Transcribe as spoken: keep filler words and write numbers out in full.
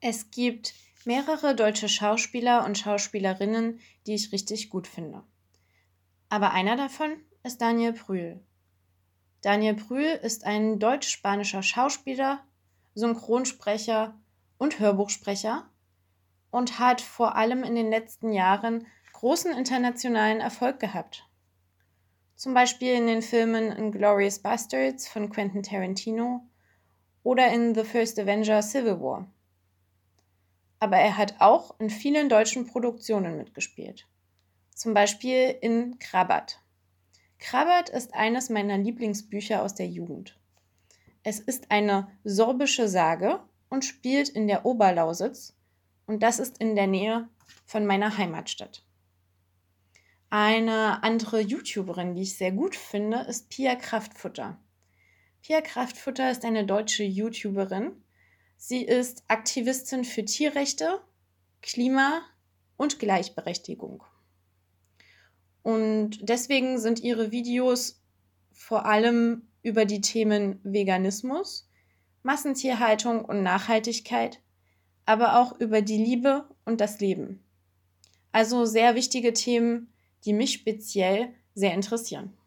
Es gibt mehrere deutsche Schauspieler und Schauspielerinnen, die ich richtig gut finde. Aber einer davon ist Daniel Brühl. Daniel Brühl ist ein deutsch-spanischer Schauspieler, Synchronsprecher und Hörbuchsprecher und hat vor allem in den letzten Jahren großen internationalen Erfolg gehabt. Zum Beispiel in den Filmen Inglourious Basterds von Quentin Tarantino oder in The First Avenger Civil War. Aber er hat auch in vielen deutschen Produktionen mitgespielt. Zum Beispiel in Krabat. Krabat ist eines meiner Lieblingsbücher aus der Jugend. Es ist eine sorbische Sage und spielt in der Oberlausitz und das ist in der Nähe von meiner Heimatstadt. Eine andere YouTuberin, die ich sehr gut finde, ist Pia Kraftfutter. Pia Kraftfutter ist eine deutsche YouTuberin. Sie ist Aktivistin für Tierrechte, Klima und Gleichberechtigung. Und deswegen sind ihre Videos vor allem über die Themen Veganismus, Massentierhaltung und Nachhaltigkeit, aber auch über die Liebe und das Leben. Also sehr wichtige Themen, die mich speziell sehr interessieren.